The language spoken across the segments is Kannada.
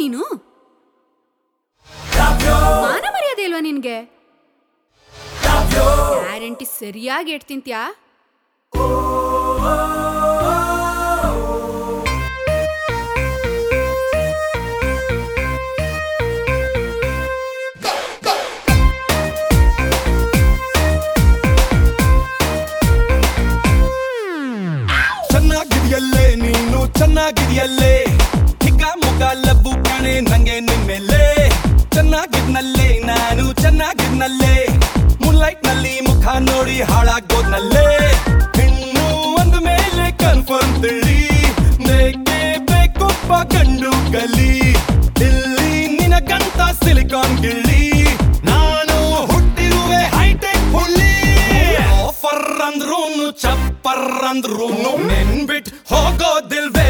ನೀನು? ಮಾನ ಮರ್ಯಾದೆ ಇಲ್ವಾ ನಿನ್ಗೆ? ಗ್ಯಾರಂಟಿ ಸರಿಯಾಗಿ ಎಟ್ ತಿಂತ್ಯಾ? ಚೆನ್ನಾಗಿದೆಯಲ್ಲೇ ನೀನು, ಚೆನ್ನಾಗಿದೆಯಲ್ಲೇ ಹಿಗ್ಗ ಮುಗ ಲಬ್ಬು ಕಾಣೆ ನಂಗೆ ನಿಮ್ಮೆಲ್ಲೇ. ಚೆನ್ನಾಗಿದ್ನಲ್ಲೇ ನಾನು, ಚೆನ್ನಾಗಿದ್ನಲ್ಲೇ ಮುನ್ಲೈಟ್ ನಲ್ಲಿ ಮುಖ ನೋಡಿ ಹಾಳಾಗೋದ್ನಲ್ಲೇ. ಇನ್ನು ಒಂದ್ ಮೇಲೆ ಕನ್ಫರ್ಮ್ ತಿಳಿ, ಬೇಕೇ ಬೇಕೊಬ್ಬ ಗಂಡು ಗಲಿ. ಇಲ್ಲಿ ನಿನಗಂತ ಸಿಲಿಕಾನ್ ಗಿಳಿ, ನಾನು ಹುಟ್ಟಿರುವೆ ಹೈಟೆಕ್ ಹುಳ್ಳಿ. ಆಫರ್ ಅಂದ್ರೂನು ಚಪ್ಪರ್ ಅಂದ್ರೂನು ನೆನ್ಬಿಟ್ ಹೋಗೋದಿಲ್ವೇ.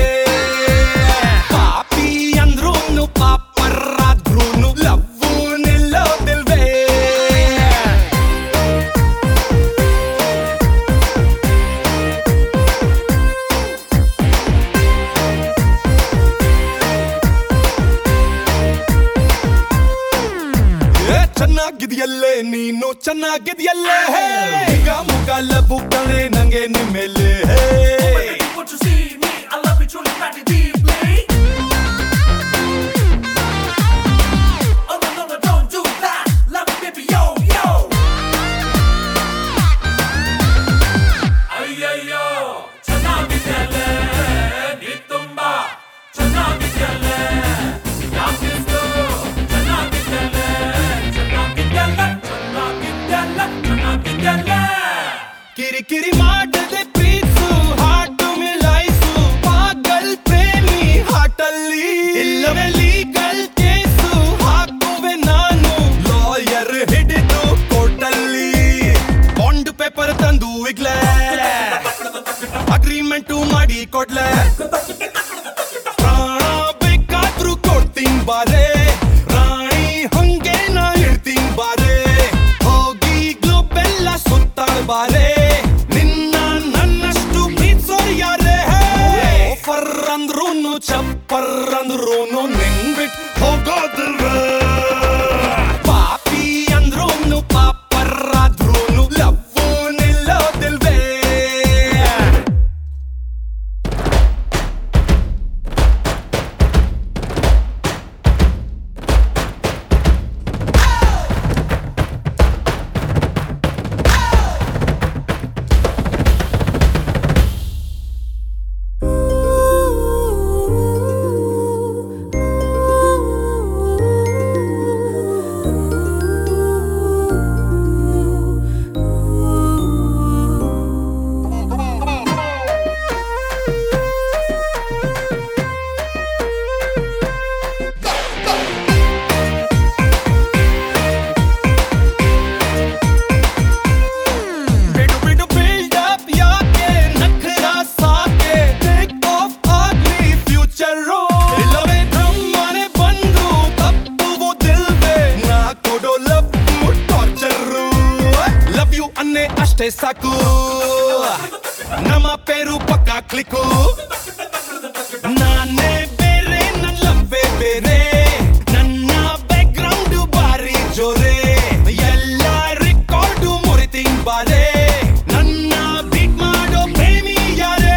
ಪಾಪಿ ಅಂದ್ರೂನು ಪಾಪರ್ ಆದ್ರೂನು ಲವ್ವು ನಿಲ್ಲೋದಿಲ್ವೇ. ಚೆನ್ನಾಗಿದೆಯಲ್ಲೇ ನೀನು, ಚೆನ್ನಾಗಿದೆಯಲ್ಲೇ ಈಗ ಮುಗ ಲಬ್ಬು ಕಣೆ ನಂಗೆ ನಿಮ್ಮೆಲ್ಲೇ. ಕಿರಿಕಿರಿ ಮಾಡದೆ ಪ್ರೀತ್ಸು, ಹಾಟು ಮಿಲಾಯಿಸು, ಪಾಗಲ್ ಪ್ರೇಮಿ ಹಾಟಲ್ಲಿ. ಇಲ್ಲವೇ ಲೀಗಲ್ ಕೇಸು ಹಾಕುವೆ ನಾನು, ಲಾಯರ್ ಹಿಡಿದು ಕೋರ್ಟಲ್ಲಿ. ಬಾಂಡ್ ಪೇಪರ್ ತಂದು ಇಗ್ಲೆ, ಅಗ್ರಿಮೆಂಟು ಮಾಡಿ ಕೊಡ್ಲೆ. ಪ್ರಾಣ ಬೇಕಾದ್ರೂ ಕೊಡ್ತೀನಿ ಬಾರೆ, ರಾಣಿ ಹಂಗೆ ನಾ ಇರ್ತೀನಿ ಬಾರೆ. ಹೋಗಿ ಗ್ಲೋಬೆಲ್ಲ ಸುತ್ತಾಳ್ ಬಾರೆ, ಅಂದ್ರೂನು ಚಪ್ಪರ್ ಅಂದ್ರೂನು ನಿನ್ಬಿಟ್ ಹೋಗೋದಿಲ್ವೇ. ಪಾಪಿ ಅಂದ್ರೂನು ಪಾಪರ್ ಆದ್ರೂನು ಲವ್ವು ನಿಲ್ಲೋದಿಲ್ವೇ. ಅನ್ನೆ ಅಷ್ಟೇ ಸಾಕು, ನಮ್ಮ ಪೇರು ಪಕ್ಕ ಕ್ಲಿಕ್ಕು. ನಾನೇ ಬೇರೆ, ನನ್ನ ಲವ್ವೇ ಬೇರೆ, ನನ್ನ ಬ್ಯಾಕ್ ಗ್ರೌಂಡು ಬಾರಿ ಜೋರೆ. ಎಲ್ಲ ರೆಕಾರ್ಡು ಮುರಿತೀನಿ ಬಾರೆ, ನನ್ನ ಬೀಟ್ ಮಾಡೋ ಪ್ರೇಮಿ ಯಾರೇ.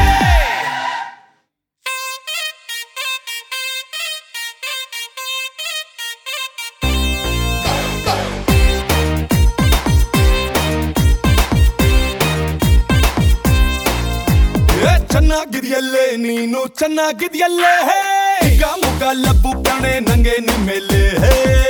ಚೆನ್ನಾಗಿದೆಯಲ್ಲೇ ನೀನು, ಚೆನ್ನಾಗಿದೆಯಲ್ಲೇ ಈಗ ಮುಗ ಲಬ್ಬು ಕಾಣೆ ನಂಗೆ ನಿಮ್ಮೆಲ್ಲೇ.